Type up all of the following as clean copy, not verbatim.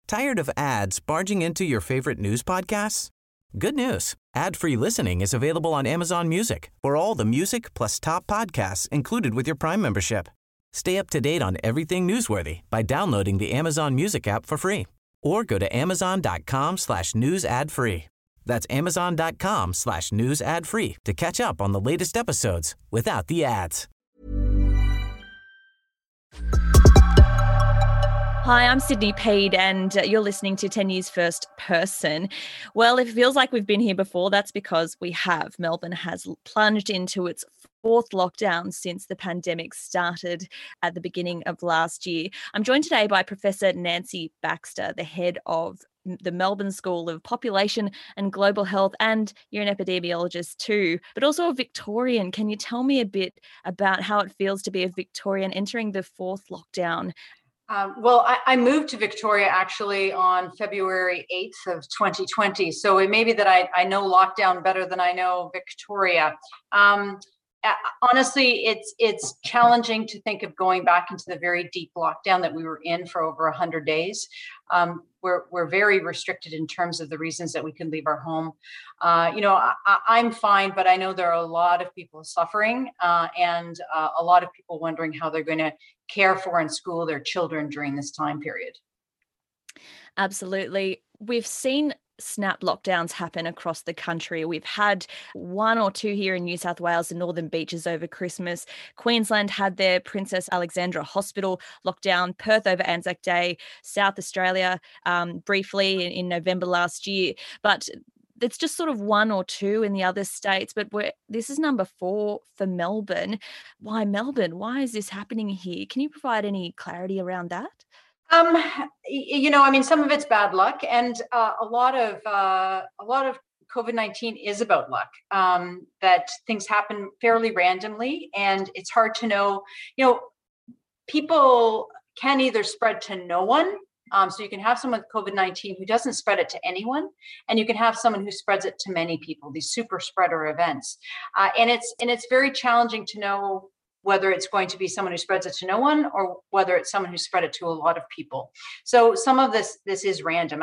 Tired of ads barging into your favorite news podcasts? Good news. Ad-free listening is available on Amazon Music for all the music plus top podcasts included with your Prime membership. Stay up to date on everything newsworthy by downloading the Amazon Music app for free or go to amazon.com/news ad free. That's amazon.com/news ad free to catch up on the latest episodes without the ads. Hi, I'm Sydney Peed, and you're listening to 10 News First Person. Well, if it feels like we've been here before, that's because we have. Melbourne has plunged into its fourth lockdown since the pandemic started at the beginning of last year. I'm joined today by Professor Nancy Baxter, the head of the Melbourne School of Population and Global Health, and you're an epidemiologist too, but also a Victorian. Can you tell me a bit about how it feels to be a Victorian entering the fourth lockdown? I moved to Victoria actually on February 8th of 2020. So it may be that I know lockdown better than I know Victoria. Honestly, it's challenging to think of going back into the very deep lockdown that we were in for over 100 days. We're very restricted in terms of the reasons that we can leave our home. I'm fine, but I know there are a lot of people suffering and a lot of people wondering how they're going to care for and school their children during this time period. Absolutely. We've seen snap lockdowns happen across the country. We've had one or two here in New South Wales and Northern Beaches over Christmas. Queensland had their Princess Alexandra Hospital lockdown, Perth over Anzac Day, South Australia briefly in November last year. But it's just sort of one or two in the other states, but this is number 4 for Melbourne. Why Melbourne? Why is this happening here? Can you provide any clarity around that? Some of it's bad luck, and a lot of COVID-19 is about luck. That things happen fairly randomly, and it's hard to know. People can either spread to no one. So you can have someone with COVID-19 who doesn't spread it to anyone, and you can have someone who spreads it to many people. These super spreader events, and it's very challenging to know whether it's going to be someone who spreads it to no one or whether it's someone who spread it to a lot of people. So some of this is random.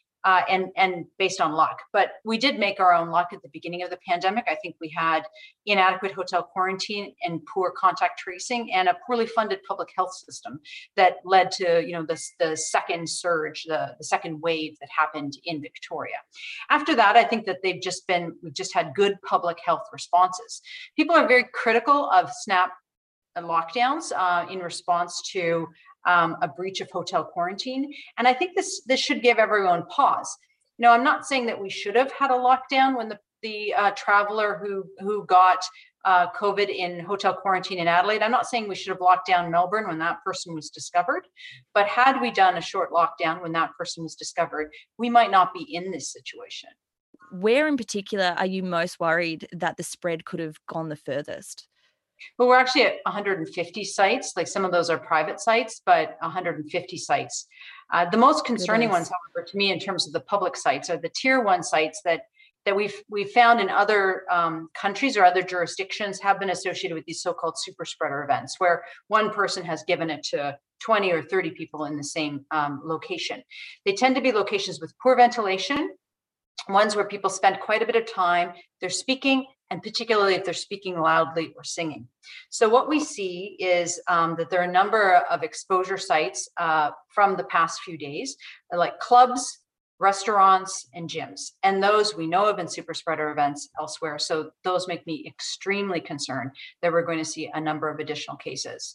And based on luck. But we did make our own luck at the beginning of the pandemic. I think we had inadequate hotel quarantine and poor contact tracing and a poorly funded public health system that led to the second surge, the second wave that happened in Victoria. After that, I think that we've just had good public health responses. People are very critical of snap lockdowns in response to a breach of hotel quarantine. And I think this should give everyone pause. I'm not saying that we should have had a lockdown when the traveler who got COVID in hotel quarantine in Adelaide. I'm not saying we should have locked down Melbourne when that person was discovered. But had we done a short lockdown when that person was discovered, we might not be in this situation. Where in particular are you most worried that the spread could have gone the furthest? Well, we're actually at 150 sites. Like some of those are private sites, but 150 sites. The most concerning ones, however, to me in terms of the public sites are the tier 1 sites that we've found in other countries or other jurisdictions have been associated with these so-called super spreader events, where one person has given it to 20 or 30 people in the same location. They tend to be locations with poor ventilation, ones where people spend quite a bit of time, they're speaking, and particularly if they're speaking loudly or singing. So what we see is that there are a number of exposure sites from the past few days, like clubs, restaurants, and gyms. And those we know have been super spreader events elsewhere. So those make me extremely concerned that we're going to see a number of additional cases.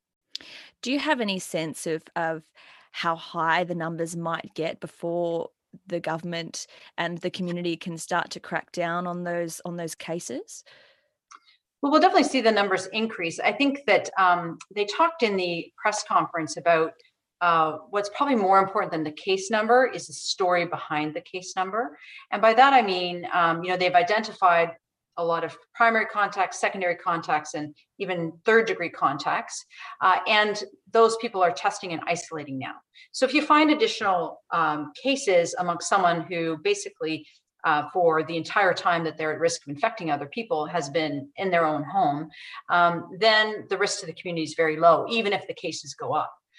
Do you have any sense of how high the numbers might get before the government and the community can start to crack down on those cases? Well, we'll definitely see the numbers increase. I think that they talked in the press conference about what's probably more important than the case number is the story behind the case number. And by that, I mean, they've identified a lot of primary contacts, secondary contacts, and even third degree contacts. And those people are testing and isolating now. So if you find additional cases amongst someone who basically for the entire time that they're at risk of infecting other people has been in their own home, then the risk to the community is very low, even if the cases go up.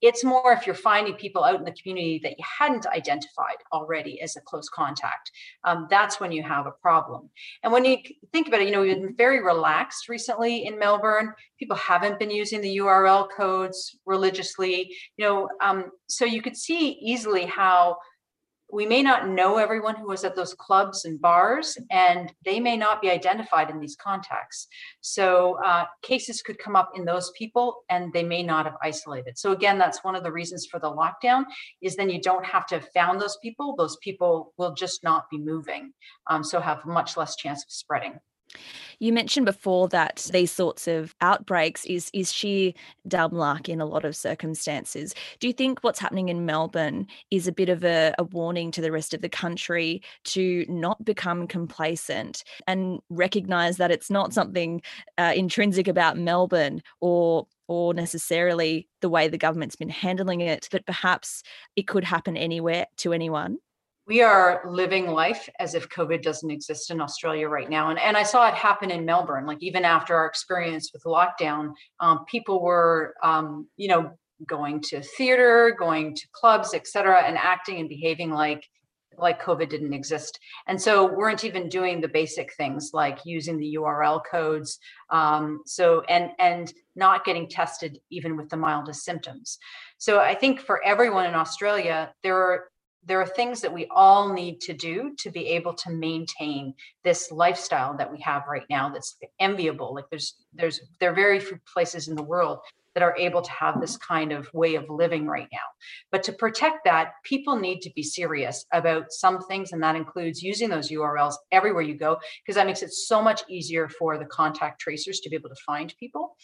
It's more if you're finding people out in the community that you hadn't identified already as a close contact. That's when you have a problem. And when you think about it, we've been very relaxed recently in Melbourne. People haven't been using the URL codes religiously, so you could see easily how we may not know everyone who was at those clubs and bars, and they may not be identified in these contacts. So cases could come up in those people, and they may not have isolated. So again, that's one of the reasons for the lockdown, is then you don't have to have found those people. Those people will just not be moving, so have much less chance of spreading. You mentioned before that these sorts of outbreaks is sheer dumb luck in a lot of circumstances. Do you think what's happening in Melbourne is a bit of a warning to the rest of the country to not become complacent and recognise that it's not something intrinsic about Melbourne or necessarily the way the government's been handling it, but perhaps it could happen anywhere to anyone? We are living life as if COVID doesn't exist in Australia right now. And I saw it happen in Melbourne. Like, even after our experience with lockdown, people were, going to theater, going to clubs, et cetera, and acting and behaving like COVID didn't exist. And so weren't even doing the basic things like using the URL codes. And not getting tested even with the mildest symptoms. So I think for everyone in Australia, there are things that we all need to do to be able to maintain this lifestyle that we have right now that's enviable. Like, there are very few places in the world that are able to have this kind of way of living right now. But to protect that, people need to be serious about some things, and that includes using those URLs everywhere you go, because that makes it so much easier for the contact tracers to be able to find people.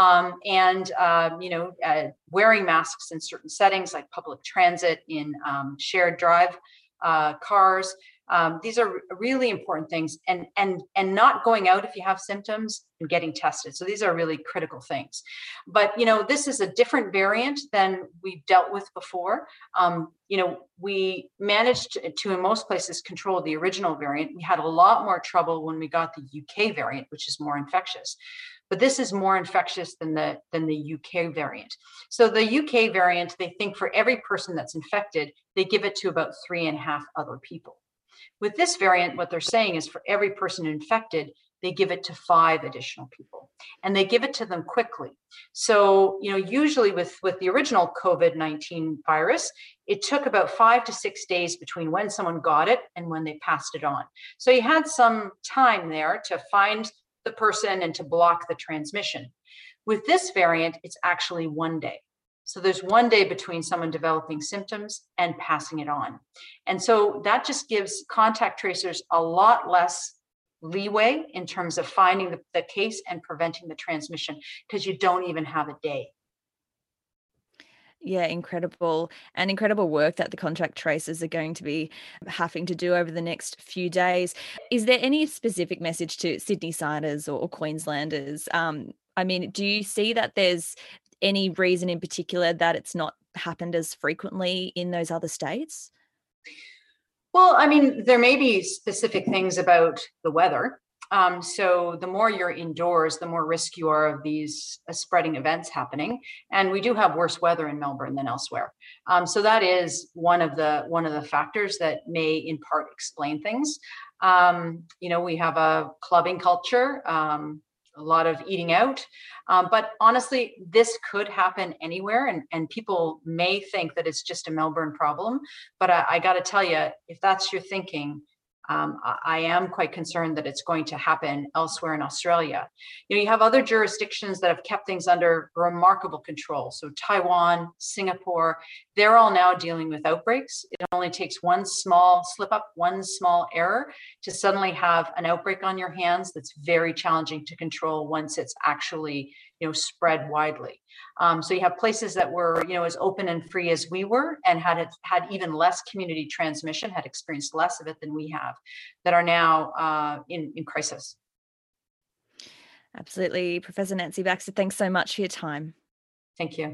Wearing masks in certain settings like public transit, in shared drive cars. These are really important things, and not going out if you have symptoms and getting tested. So these are really critical things. But this is a different variant than we've dealt with before. We managed to in most places control the original variant. We had a lot more trouble when we got the UK variant, which is more infectious. But this is more infectious than the UK variant. So the UK variant, they think for every person that's infected, they give it to about 3.5 other people. With this variant, what they're saying is for every person infected, they give it to 5 additional people, and they give it to them quickly. So, usually with the original COVID-19 virus, it took about 5 to 6 days between when someone got it and when they passed it on. So you had some time there to find the person and to block the transmission. With this variant, it's actually 1 day. So there's 1 day between someone developing symptoms and passing it on. And so that just gives contact tracers a lot less leeway in terms of finding the case and preventing the transmission, because you don't even have a day. Yeah, incredible. And incredible work that the contact tracers are going to be having to do over the next few days. Is there any specific message to Sydney-siders or Queenslanders? Do you see that there's any reason in particular that it's not happened as frequently in those other states? Well, there may be specific things about the weather. So the more you're indoors, the more risk you are of these spreading events happening. And we do have worse weather in Melbourne than elsewhere. So that is one of the factors that may in part explain things. We have a clubbing culture, a lot of eating out. But honestly, this could happen anywhere, and people may think that it's just a Melbourne problem. But I got to tell you, if that's your thinking, I am quite concerned that it's going to happen elsewhere in Australia. You have other jurisdictions that have kept things under remarkable control. So Taiwan, Singapore, they're all now dealing with outbreaks. It only takes one small slip up, one small error to suddenly have an outbreak on your hands that's very challenging to control once it's actually spread widely. So you have places that were, as open and free as we were, and had even less community transmission, had experienced less of it than we have, that are now in crisis. Absolutely. Professor Nancy Baxter, thanks so much for your time. Thank you.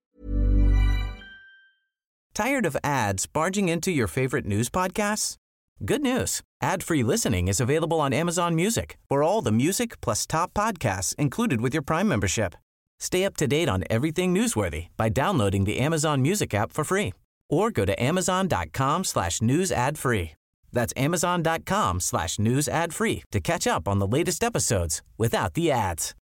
Tired of ads barging into your favorite news podcasts? Good news. Ad-free listening is available on Amazon Music for all the music plus top podcasts included with your Prime membership. Stay up to date on everything newsworthy by downloading the Amazon Music app for free or go to amazon.com/news ad free. That's amazon.com/news ad free to catch up on the latest episodes without the ads.